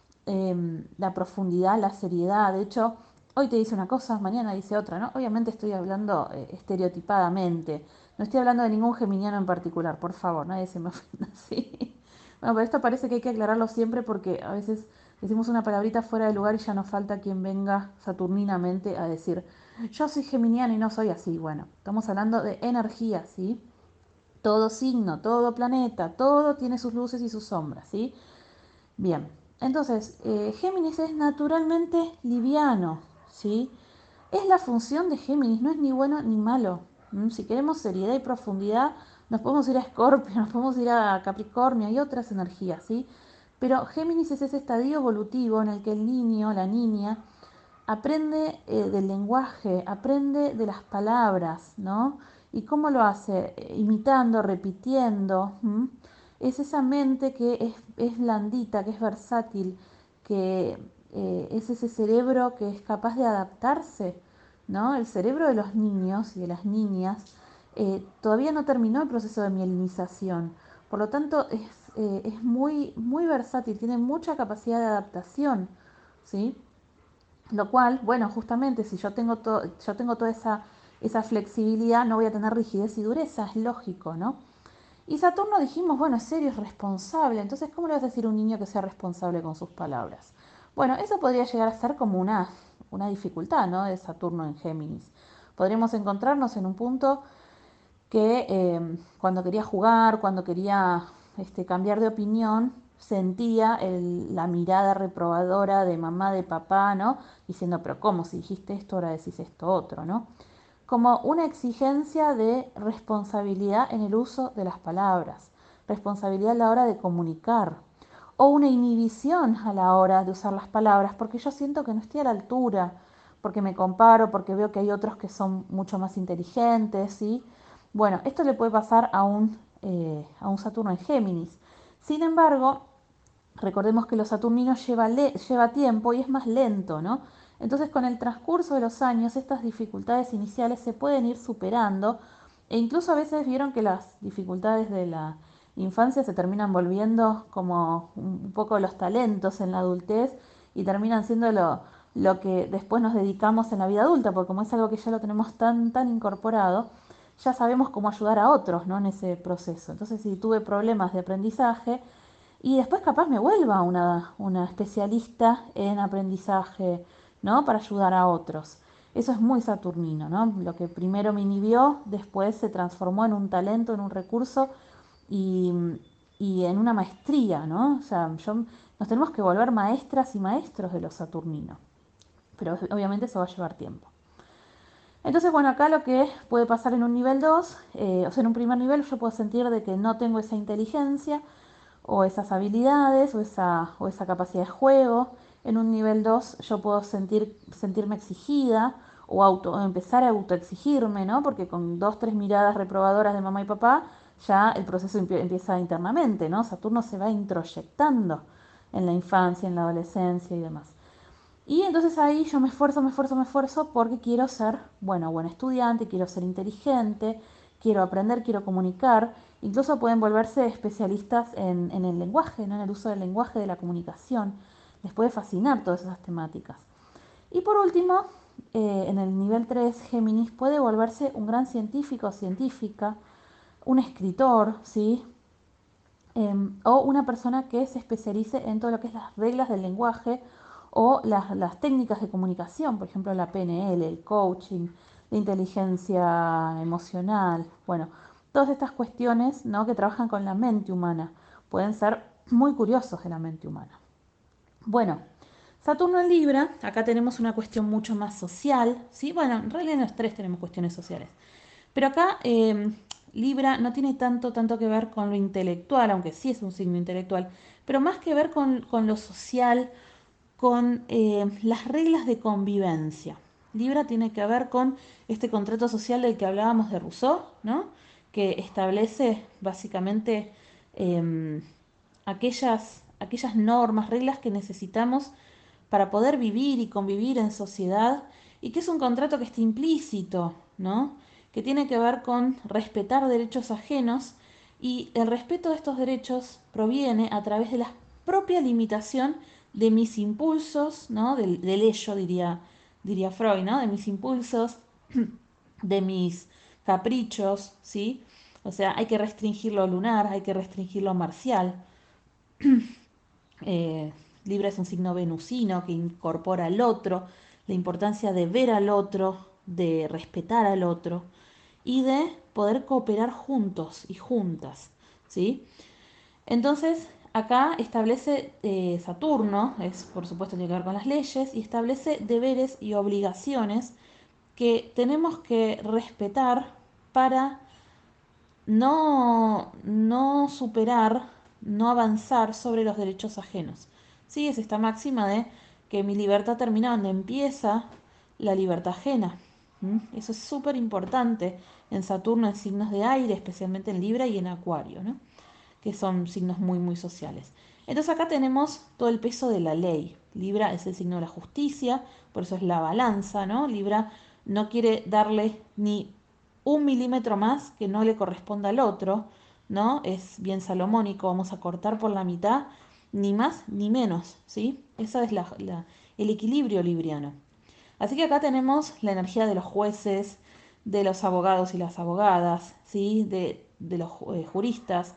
la profundidad, la seriedad. De hecho, hoy te dice una cosa, mañana dice otra, ¿no? Obviamente estoy hablando estereotipadamente. No estoy hablando de ningún geminiano en particular, por favor, nadie se me ofenda así. Bueno, pero esto parece que hay que aclararlo siempre porque a veces decimos una palabrita fuera de lugar y ya nos falta quien venga saturninamente a decir, yo soy geminiano y no soy así. Bueno, estamos hablando de energía, ¿sí? Todo signo, todo planeta, todo tiene sus luces y sus sombras, ¿sí? Bien, entonces, Géminis es naturalmente liviano, ¿sí? Es la función de Géminis, no es ni bueno ni malo. Si queremos seriedad y profundidad, nos podemos ir a Escorpio, nos podemos ir a Capricornio y otras energías, ¿sí? Pero Géminis es ese estadio evolutivo en el que el niño, la niña, aprende del lenguaje, aprende de las palabras, ¿no? ¿Y cómo lo hace? Imitando, repitiendo. Es esa mente que es blandita, que es versátil, que es ese cerebro que es capaz de adaptarse, ¿no? El cerebro de los niños y de las niñas todavía no terminó el proceso de mielinización, por lo tanto es muy, muy versátil, tiene mucha capacidad de adaptación, ¿sí? Lo cual, bueno, justamente si yo tengo toda esa flexibilidad, no voy a tener rigidez y dureza, es lógico, ¿no? Y Saturno dijimos, bueno, es serio, es responsable. Entonces, ¿cómo le vas a decir a un niño que sea responsable con sus palabras? Bueno, eso podría llegar a ser como una dificultad, ¿no? De Saturno en Géminis. Podríamos encontrarnos en un punto que cuando quería jugar, cuando quería cambiar de opinión, sentía la mirada reprobadora de mamá, de papá, ¿no? Diciendo, pero ¿cómo? Si dijiste esto, ahora decís esto otro, ¿no? Como una exigencia de responsabilidad en el uso de las palabras, responsabilidad a la hora de comunicar, o una inhibición a la hora de usar las palabras, porque yo siento que no estoy a la altura, porque me comparo, porque veo que hay otros que son mucho más inteligentes, ¿sí? Bueno, esto le puede pasar a un Saturno en Géminis. Sin embargo, recordemos que los saturninos lleva tiempo y es más lento, ¿no? Entonces, con el transcurso de los años, estas dificultades iniciales se pueden ir superando e incluso a veces vieron que las dificultades de la infancia se terminan volviendo como un poco los talentos en la adultez y terminan siendo lo que después nos dedicamos en la vida adulta, porque como es algo que ya lo tenemos tan incorporado, ya sabemos cómo ayudar a otros, ¿no? En ese proceso. Entonces, si tuve problemas de aprendizaje, y después capaz me vuelva una especialista en aprendizaje, ¿no? Para ayudar a otros. Eso es muy saturnino, ¿no? Lo que primero me inhibió, después se transformó en un talento, en un recurso y, y en una maestría, ¿no? O sea, nos tenemos que volver maestras y maestros de los saturninos. Pero obviamente eso va a llevar tiempo. Entonces, bueno, acá lo que puede pasar en un nivel 2, o sea, en un primer nivel yo puedo sentir de que no tengo esa inteligencia, o esas habilidades o esa capacidad de juego. En un nivel 2 yo puedo sentirme exigida o empezar a autoexigirme, ¿no? Porque con dos, tres miradas reprobadoras de mamá y papá ya el proceso empieza internamente, ¿no? Saturno se va introyectando en la infancia, en la adolescencia y demás. Y entonces ahí yo me esfuerzo porque quiero ser, bueno, buen estudiante, quiero ser inteligente, quiero aprender, quiero comunicar. Incluso pueden volverse especialistas en el lenguaje, ¿no? En el uso del lenguaje, de la comunicación. Les puede fascinar todas esas temáticas. Y por último, en el nivel 3 Géminis puede volverse un gran científico o científica, un escritor, ¿sí? O una persona que se especialice en todo lo que es las reglas del lenguaje o las técnicas de comunicación, por ejemplo la PNL, el coaching, la inteligencia emocional, bueno, todas estas cuestiones, ¿no?, que trabajan con la mente humana. Pueden ser muy curiosos de la mente humana. Bueno, Saturno en Libra, acá tenemos una cuestión mucho más social, ¿sí? Bueno, en realidad en los tres tenemos cuestiones sociales. Pero acá Libra no tiene tanto que ver con lo intelectual, aunque sí es un signo intelectual, pero más que ver con lo social, con las reglas de convivencia. Libra tiene que ver con este contrato social del que hablábamos de Rousseau, ¿no? Que establece básicamente eh, aquellas normas, reglas que necesitamos para poder vivir y convivir en sociedad, y que es un contrato que está implícito, ¿no? Que tiene que ver con respetar derechos ajenos, y el respeto de estos derechos proviene a través de la propia limitación de mis impulsos, ¿no? Del ello, diría Freud, ¿no? De mis impulsos, de mis caprichos, ¿sí? O sea, hay que restringir lo lunar, hay que restringir lo marcial. Eh, Libra es un signo venusino que incorpora al otro, la importancia de ver al otro, de respetar al otro y de poder cooperar juntos y juntas, ¿sí? Entonces, acá establece Saturno, es por supuesto tiene que ver con las leyes, y establece deberes y obligaciones que tenemos que respetar para no superar, no avanzar sobre los derechos ajenos. Sí, es esta máxima de que mi libertad termina donde empieza la libertad ajena. ¿Mm? Eso es súper importante en Saturno, en signos de aire, especialmente en Libra y en Acuario, ¿no?, que son signos muy sociales. Entonces acá tenemos todo el peso de la ley. Libra es el signo de la justicia, por eso es la balanza, ¿no? Libra no quiere darle ni un milímetro más que no le corresponda al otro, ¿no? Es bien salomónico, vamos a cortar por la mitad, ni más ni menos, ¿sí? Eso es el equilibrio libriano. Así que acá tenemos la energía de los jueces, de los abogados y las abogadas, ¿sí? De los juristas,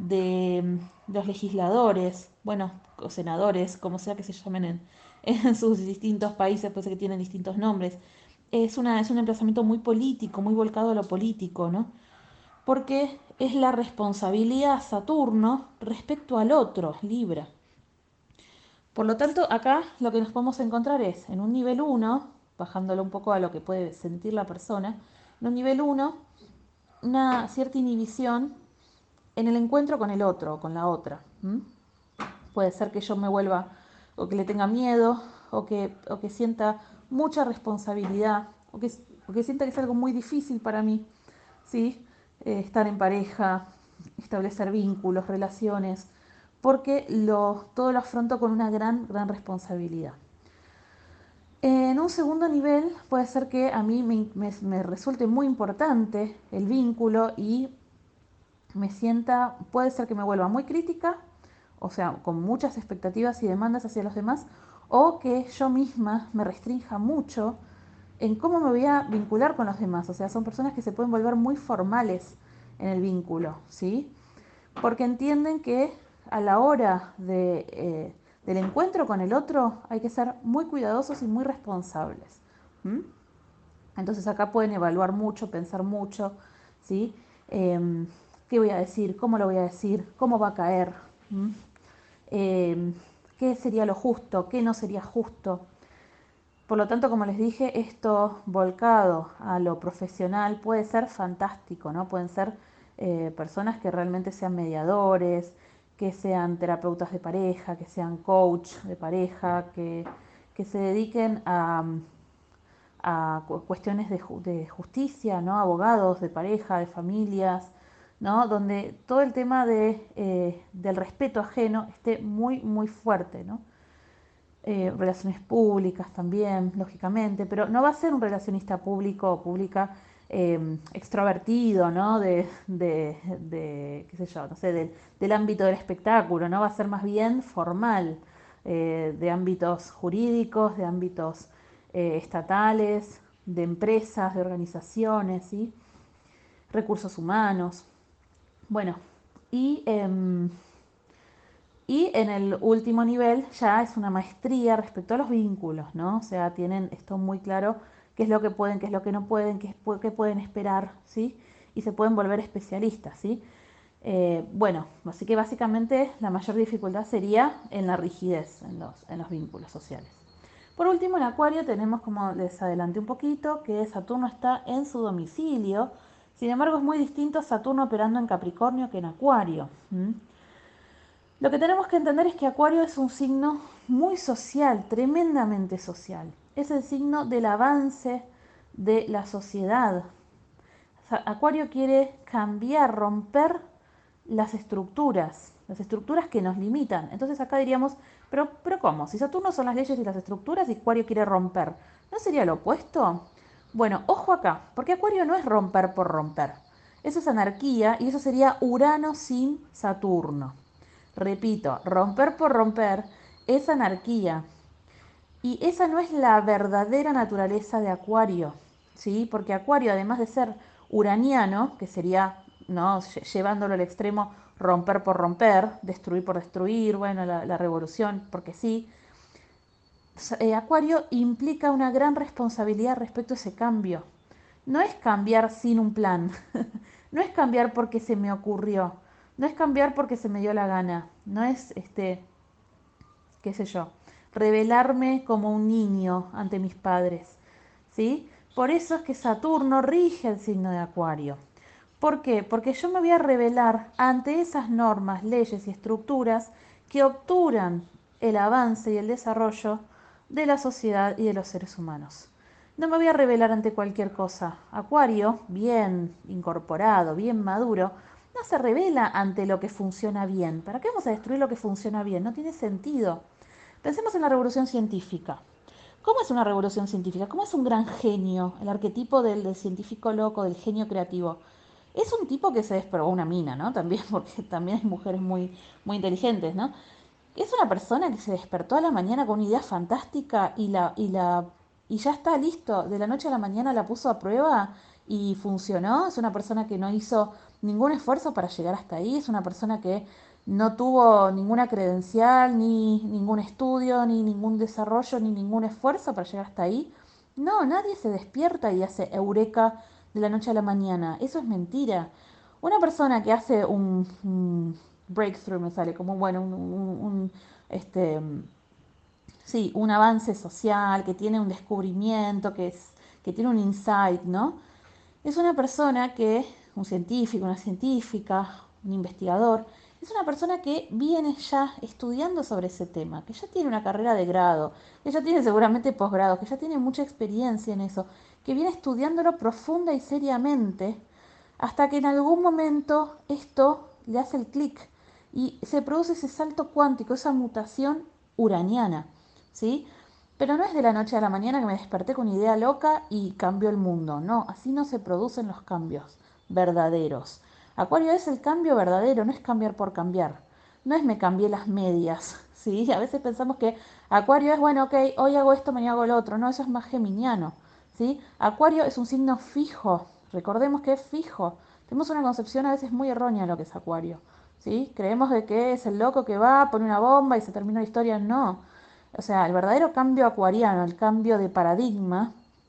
de los legisladores, bueno, o senadores, como sea que se llamen en sus distintos países, pues que tienen distintos nombres. Es un emplazamiento muy político, muy volcado a lo político, ¿no? Porque es la responsabilidad Saturno respecto al otro, Libra. Por lo tanto, acá lo que nos podemos encontrar es en un nivel uno, bajándolo un poco a lo que puede sentir la persona, en un nivel uno, una cierta inhibición en el encuentro con el otro o con la otra. ¿M? Puede ser que yo me vuelva, o que le tenga miedo, o que sienta mucha responsabilidad, o que sienta que es algo muy difícil para mí, ¿sí? Estar en pareja, establecer vínculos, relaciones, porque todo lo afronto con una gran responsabilidad. En un segundo nivel puede ser que a mí me resulte muy importante el vínculo y puede ser que me vuelva muy crítica, o sea, con muchas expectativas y demandas hacia los demás, o que yo misma me restrinja mucho en cómo me voy a vincular con los demás. O sea, son personas que se pueden volver muy formales en el vínculo, ¿sí? Porque entienden que a la hora del encuentro con el otro hay que ser muy cuidadosos y muy responsables. ¿Mm? Entonces acá pueden evaluar mucho, pensar mucho, ¿sí? Eh, ¿Qué voy a decir? ¿Cómo lo voy a decir? ¿Cómo va a caer? ¿Mm? Eh, ¿Qué sería lo justo? ¿Qué no sería justo? Por lo tanto, como les dije, esto volcado a lo profesional puede ser fantástico, ¿no? Pueden ser personas que realmente sean mediadores, que sean terapeutas de pareja, que sean coach de pareja, que se dediquen a cuestiones de justicia, ¿no? Abogados de pareja, de familias, ¿no? Donde todo el tema del respeto ajeno esté muy fuerte, ¿no? Relaciones públicas también, lógicamente, pero no va a ser un relacionista público o pública extrovertido, ¿no? Qué sé yo, no sé, del ámbito del espectáculo, ¿no? Va a ser más bien formal, de ámbitos jurídicos, de ámbitos estatales, de empresas, de organizaciones, ¿sí? Recursos humanos. Bueno, y y en el último nivel ya es una maestría respecto a los vínculos, ¿no? O sea, tienen esto muy claro qué es lo que pueden, qué es lo que no pueden, qué pueden esperar, ¿sí? Y se pueden volver especialistas, ¿sí? Bueno, así que básicamente la mayor dificultad sería en la rigidez, en los vínculos sociales. Por último, en Acuario tenemos, como les adelanté un poquito, que Saturno está en su domicilio. Sin embargo, es muy distinto Saturno operando en Capricornio que en Acuario. Lo que tenemos que entender es que Acuario es un signo muy social, tremendamente social. Es el signo del avance de la sociedad. Acuario quiere cambiar, romper las estructuras que nos limitan. Entonces acá diríamos, pero ¿cómo? Si Saturno son las leyes y las estructuras y Acuario quiere romper, ¿no sería lo opuesto? Bueno, ojo acá, porque Acuario no es romper por romper. Eso es anarquía y eso sería Urano sin Saturno. Repito, romper por romper es anarquía. Y esa no es la verdadera naturaleza de Acuario, ¿sí? Porque Acuario, además de ser uraniano, que sería, ¿no?, llevándolo al extremo, romper por romper, destruir por destruir, bueno, la revolución, porque sí, Acuario implica una gran responsabilidad respecto a ese cambio. No es cambiar sin un plan, no es cambiar porque se me ocurrió, no es cambiar porque se me dio la gana, no es, qué sé yo, revelarme como un niño ante mis padres, ¿sí? Por eso es que Saturno rige el signo de Acuario. ¿Por qué? Porque yo me voy a revelar ante esas normas, leyes y estructuras que obturan el avance y el desarrollo de la sociedad y de los seres humanos. No me voy a revelar ante cualquier cosa. Acuario, bien incorporado, bien maduro, no se revela ante lo que funciona bien. ¿Para qué vamos a destruir lo que funciona bien? No tiene sentido. Pensemos en la revolución científica. ¿Cómo es una revolución científica? ¿Cómo es un gran genio? El arquetipo del científico loco, del genio creativo. Es un tipo que se despertó, una mina, ¿no? También, porque también hay mujeres muy inteligentes, ¿no? Es una persona que se despertó a la mañana con una idea fantástica y ya está listo. De la noche a la mañana la puso a prueba y funcionó. Es una persona que no hizo ningún esfuerzo para llegar hasta ahí. Es una persona que no tuvo ninguna credencial, ni ningún estudio, ni ningún desarrollo, ni ningún esfuerzo para llegar hasta ahí. No, nadie se despierta y hace eureka de la noche a la mañana. Eso es mentira. Una persona que hace un breakthrough, me sale como, bueno, este, sí, un avance social, que tiene un descubrimiento, que tiene un insight, ¿no? Es una persona que, un científico, una científica, un investigador, es una persona que viene ya estudiando sobre ese tema, que ya tiene una carrera de grado, que ya tiene seguramente posgrado, que ya tiene mucha experiencia en eso, que viene estudiándolo profunda y seriamente, hasta que en algún momento esto le hace el clic y se produce ese salto cuántico, esa mutación uraniana, ¿sí? Pero no es de la noche a la mañana que me desperté con una idea loca y cambió el mundo. No, así no se producen los cambios verdaderos. Acuario es el cambio verdadero, no es cambiar por cambiar. No es me cambié las medias, ¿sí? A veces pensamos que Acuario es, bueno, ok, hoy hago esto, mañana hago lo otro. No, eso es más geminiano, ¿sí? Acuario es un signo fijo. Recordemos que es fijo. Tenemos una concepción a veces muy errónea de lo que es Acuario, ¿sí? Creemos de que es el loco que va, pone una bomba y se termina la historia. No. O sea, el verdadero cambio acuariano, el cambio de paradigma,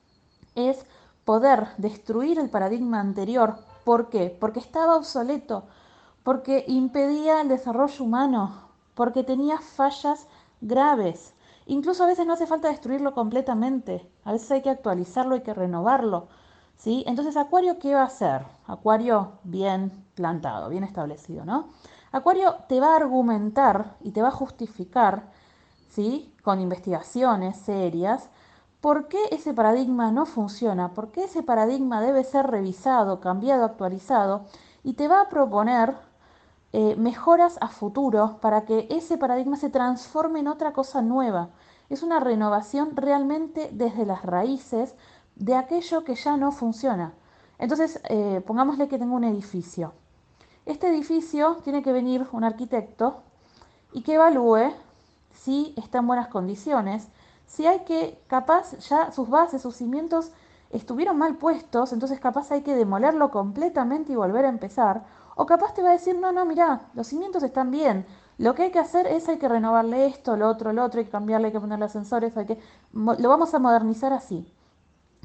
es poder destruir el paradigma anterior. ¿Por qué? Porque estaba obsoleto, porque impedía el desarrollo humano, porque tenía fallas graves. Incluso a veces no hace falta destruirlo completamente, a veces hay que actualizarlo, hay que renovarlo, ¿sí? Entonces, Acuario, ¿qué va a hacer? Acuario bien plantado, bien establecido, ¿no? Acuario te va a argumentar y te va a justificar, ¿sí?, con investigaciones serias, por qué ese paradigma no funciona, por qué ese paradigma debe ser revisado, cambiado, actualizado, y te va a proponer mejoras a futuro para que ese paradigma se transforme en otra cosa nueva. Es una renovación realmente desde las raíces de aquello que ya no funciona. Entonces, pongámosle que tengo un edificio. Este edificio tiene que venir un arquitecto y que evalúe si está en buenas condiciones, si hay que, capaz ya sus bases, sus cimientos estuvieron mal puestos, entonces capaz hay que demolerlo completamente y volver a empezar, o capaz te va a decir, no, no, mirá, los cimientos están bien, lo que hay que hacer es hay que renovarle esto, lo otro, hay que cambiarle, hay que ponerle ascensores, lo vamos a modernizar así.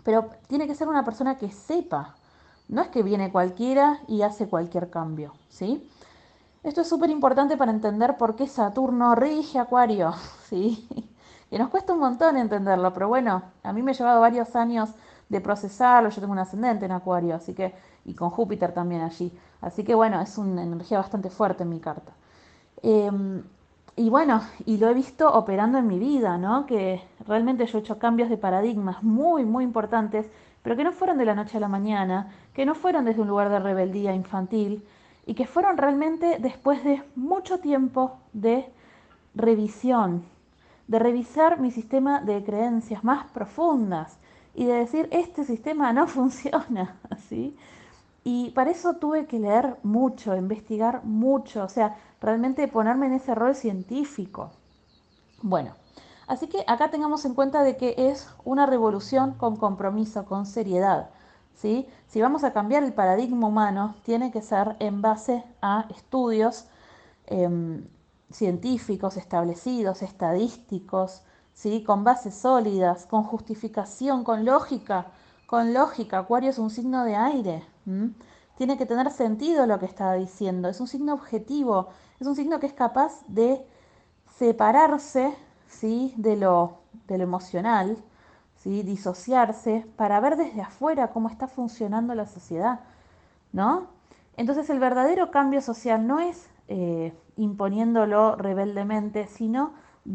Pero tiene que ser una persona que sepa. No es que viene cualquiera y hace cualquier cambio, ¿sí? Esto es súper importante para entender por qué Saturno rige Acuario, ¿sí? Que nos cuesta un montón entenderlo, pero bueno, a mí me ha llevado varios años de procesarlo. Yo tengo un ascendente en Acuario, así que, y con Júpiter también allí. Así que bueno, es una energía bastante fuerte en mi carta. Eh, y bueno, y lo he visto operando en mi vida, ¿no? Que realmente yo he hecho cambios de paradigmas muy, muy importantes, pero que no fueron de la noche a la mañana, que no fueron desde un lugar de rebeldía infantil, y que fueron realmente después de mucho tiempo de revisión, de revisar mi sistema de creencias más profundas y de decir, este sistema no funciona, ¿sí? Y para eso tuve que leer mucho, investigar mucho, o sea, realmente ponerme en ese rol científico. Bueno, así que acá tengamos en cuenta de que es una revolución con compromiso, con seriedad, ¿sí? Si vamos a cambiar el paradigma humano, tiene que ser en base a estudios em, científicos establecidos, estadísticos, ¿sí? Con bases sólidas, con justificación, con lógica. Con lógica, Acuario es un signo de aire. ¿M? Tiene que tener sentido lo que está diciendo. Es un signo objetivo, es un signo que es capaz de separarse, ¿sí? de lo emocional, ¿sí? Disociarse para ver desde afuera cómo está funcionando la sociedad, ¿no? Entonces el verdadero cambio social no es imponiéndolo rebeldemente, sino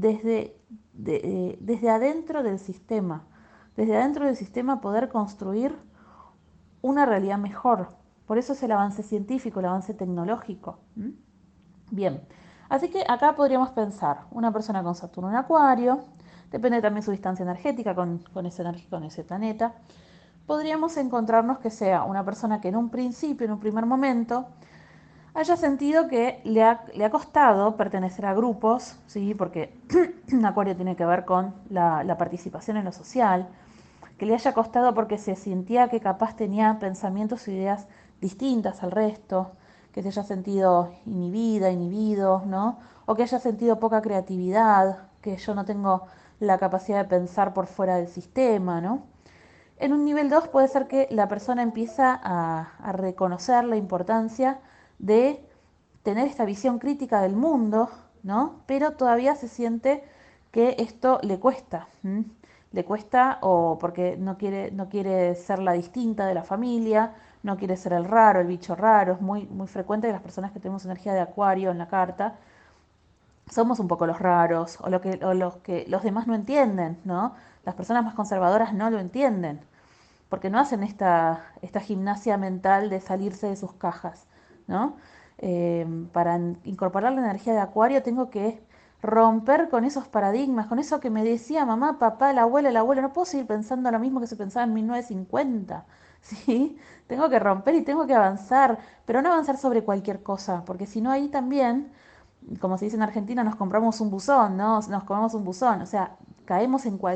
desde adentro del sistema. Desde adentro del sistema poder construir una realidad mejor. Por eso es el avance científico, el avance tecnológico. ¿Mm? Bien, así que acá podríamos pensar una persona con Saturno en Acuario, depende también su distancia energética con ese planeta. Podríamos encontrarnos que sea una persona que en un principio, en un primer momento, haya sentido que le ha costado pertenecer a grupos, ¿sí? Porque Acuario tiene que ver con la participación en lo social, que le haya costado porque se sentía que capaz tenía pensamientos e ideas distintas al resto, que se haya sentido inhibida, inhibido, ¿no? O que haya sentido poca creatividad, que yo no tengo la capacidad de pensar por fuera del sistema, ¿no? En un nivel 2 puede ser que la persona empieza a reconocer la importancia de tener esta visión crítica del mundo, ¿no? Pero todavía se siente que esto le cuesta. ¿M? Le cuesta o porque no quiere ser la distinta de la familia, no quiere ser el raro, el bicho raro. Es muy, muy frecuente que las personas que tenemos energía de Acuario en la carta somos un poco los raros o los demás no entienden, ¿no? Las personas más conservadoras no lo entienden porque no hacen esta gimnasia mental de salirse de sus cajas, ¿no? Para incorporar la energía de Acuario tengo que romper con esos paradigmas, con eso que me decía mamá, papá, la abuela, el abuelo, no puedo seguir pensando lo mismo que se pensaba en 1950, ¿sí? Tengo que romper y tengo que avanzar, pero no avanzar sobre cualquier cosa, porque si no ahí también, como se dice en Argentina, nos compramos un buzón, ¿no? Nos comemos un buzón, o sea, caemos en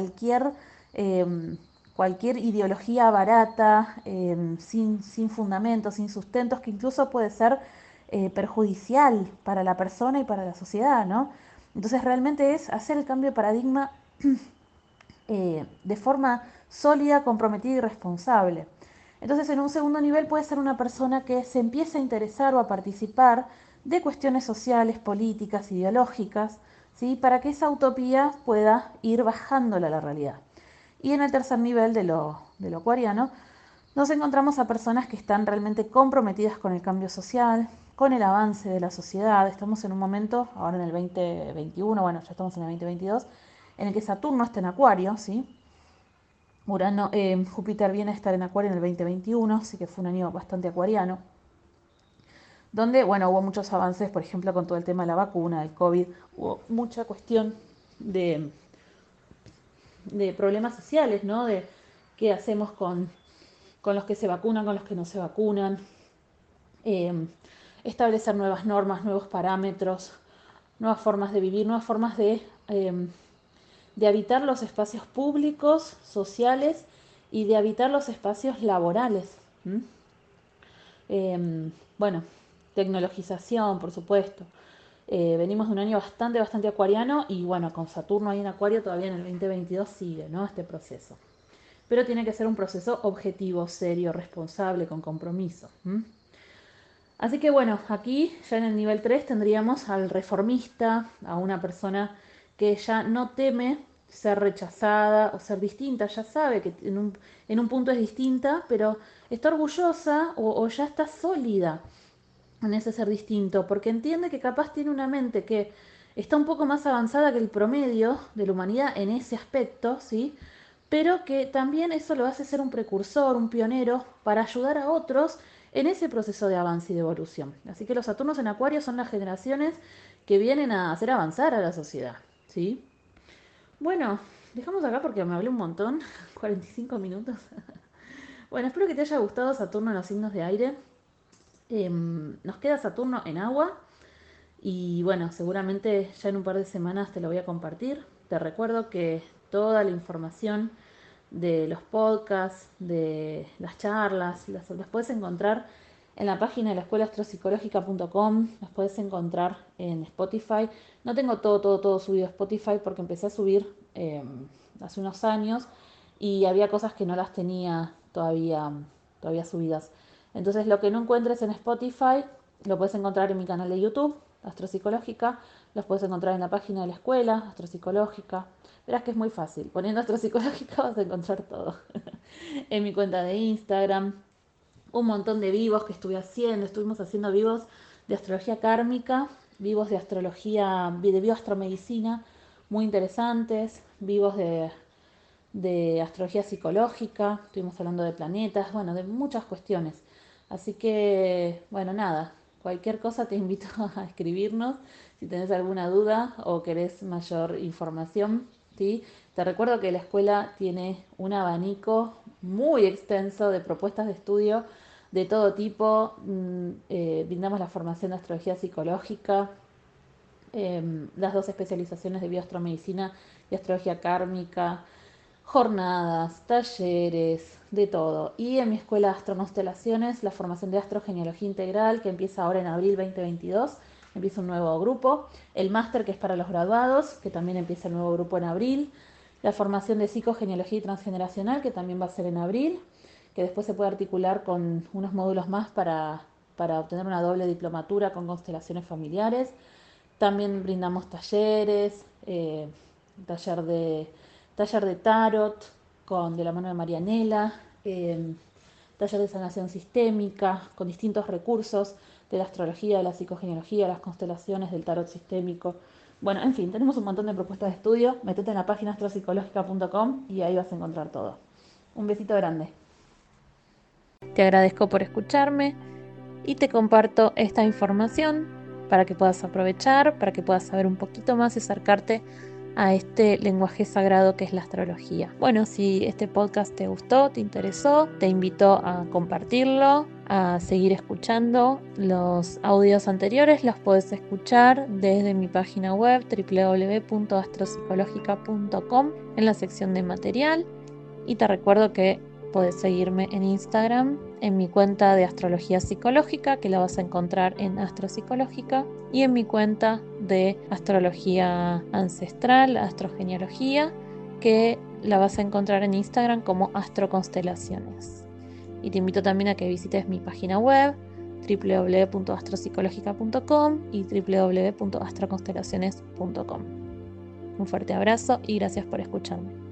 cualquier ideología barata, sin fundamentos, sin sustentos, que incluso puede ser perjudicial para la persona y para la sociedad, ¿no? Entonces realmente es hacer el cambio de paradigma de forma sólida, comprometida y responsable. Entonces, en un segundo nivel puede ser una persona que se empiece a interesar o a participar de cuestiones sociales, políticas, ideológicas, ¿sí? Para que esa utopía pueda ir bajándola a la realidad. Y en el tercer nivel de lo acuariano, nos encontramos a personas que están realmente comprometidas con el cambio social, con el avance de la sociedad. Estamos en un momento, ahora en el 2021, bueno, ya estamos en el 2022, en el que Saturno está en Acuario, ¿sí? Júpiter viene a estar en Acuario en el 2021, así que fue un año bastante acuariano, donde, bueno, hubo muchos avances, por ejemplo, con todo el tema de la vacuna, del COVID, hubo mucha cuestión de, de problemas sociales, ¿no? De qué hacemos con los que se vacunan, con los que no se vacunan, eh, establecer nuevas normas, nuevos parámetros, nuevas formas de vivir, nuevas formas de habitar los espacios públicos, sociales y de habitar los espacios laborales. ¿Mm? Bueno, tecnologización, por supuesto. Venimos de un año bastante, bastante acuariano y bueno, con Saturno ahí en Acuario todavía en el 2022 sigue, ¿no? Este proceso. pero tiene que ser un proceso objetivo, serio, responsable, con compromiso. Así que bueno, aquí ya en el nivel 3 tendríamos al reformista, a una persona que ya no teme ser rechazada o ser distinta, ya sabe que en un punto es distinta, pero está orgullosa o ya está sólida en ese ser distinto, porque entiende que capaz tiene una mente que está un poco más avanzada que el promedio de la humanidad en ese aspecto, ¿sí? Pero que también eso lo hace ser un precursor, un pionero, para ayudar a otros en ese proceso de avance y de evolución. Así que los Saturnos en Acuario son las generaciones que vienen a hacer avanzar a la sociedad, ¿sí? Bueno, dejamos acá porque me hablé un montón, 45 minutos. Bueno, espero que te haya gustado Saturno en los signos de aire. Nos queda Saturno en agua y bueno, seguramente ya en un par de semanas te lo voy a compartir. Te recuerdo que toda la información de los podcasts, de las charlas, las puedes encontrar en la página de la escuelaastropsicológica.com, las puedes encontrar en Spotify. No tengo todo subido a Spotify porque empecé a subir hace unos años y había cosas que no las tenía todavía subidas. Entonces lo que no encuentres en Spotify lo puedes encontrar en mi canal de YouTube, Astropsicológica, los puedes encontrar en la página de la escuela, Astropsicológica. Verás que es muy fácil. Poniendo Astropsicológica vas a encontrar todo. En mi cuenta de Instagram, un montón de vivos que estuve haciendo. Estuvimos haciendo vivos de astrología kármica, vivos de astrología, de bioastromedicina, muy interesantes, vivos de astrología psicológica, estuvimos hablando de planetas, bueno, de muchas cuestiones. Así que, bueno, nada, cualquier cosa te invito a escribirnos si tenés alguna duda o querés mayor información, ¿sí? Te recuerdo que la escuela tiene un abanico muy extenso de propuestas de estudio de todo tipo. Brindamos la formación de astrología psicológica, las dos especializaciones de bioastromedicina y astrología kármica, jornadas, talleres, de todo. Y en mi escuela de astroconstelaciones, la formación de astrogenealogía integral, que empieza ahora en abril 2022, empieza un nuevo grupo. El máster, que es para los graduados, que también empieza el nuevo grupo en abril. La formación de psicogenealogía y transgeneracional, que también va a ser en abril, que después se puede articular con unos módulos más para obtener una doble diplomatura con constelaciones familiares. También brindamos talleres, taller de, taller de tarot de la mano de Marianela, taller de sanación sistémica con distintos recursos de la astrología, de la psicogenealogía, las constelaciones, del tarot sistémico. Bueno, en fin, tenemos un montón de propuestas de estudio. Metete en la página astropsicológica.com y ahí vas a encontrar todo. Un besito grande. Te agradezco por escucharme y te comparto esta información para que puedas aprovechar, para que puedas saber un poquito más y acercarte a este lenguaje sagrado que es la astrología. Bueno, si este podcast te gustó, te interesó, te invito a compartirlo, a seguir escuchando. Los audios anteriores los puedes escuchar desde mi página web www.astropsicológica.com en la sección de material, y te recuerdo que puedes seguirme en Instagram en mi cuenta de astrología psicológica, que la vas a encontrar en Astropsicológica, y en mi cuenta de astrología ancestral, astrogenealogía, que la vas a encontrar en Instagram como astroconstelaciones. Y te invito también a que visites mi página web www.astropsicológica.com y www.astroconstelaciones.com. Un fuerte abrazo y gracias por escucharme.